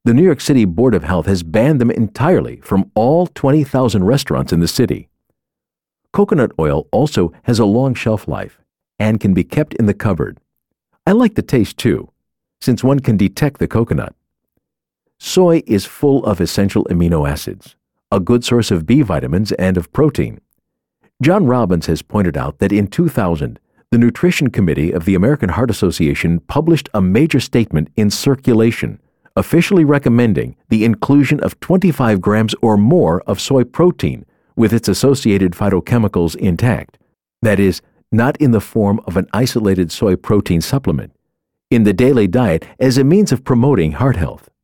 The New York City Board of Health has banned them entirely from all 20,000 restaurants in the city. Coconut oil also has a long shelf life and can be kept in the cupboard. I like the taste too, since one can detect the coconut. Soy is full of essential amino acids, a good source of B vitamins and of protein. John Robbins has pointed out that in 2000, the Nutrition Committee of the American Heart Association published a major statement in Circulation, officially recommending the inclusion of 25 grams or more of soy protein with its associated phytochemicals intact. That is, not in the form of an isolated soy protein supplement, in the daily diet as a means of promoting heart health.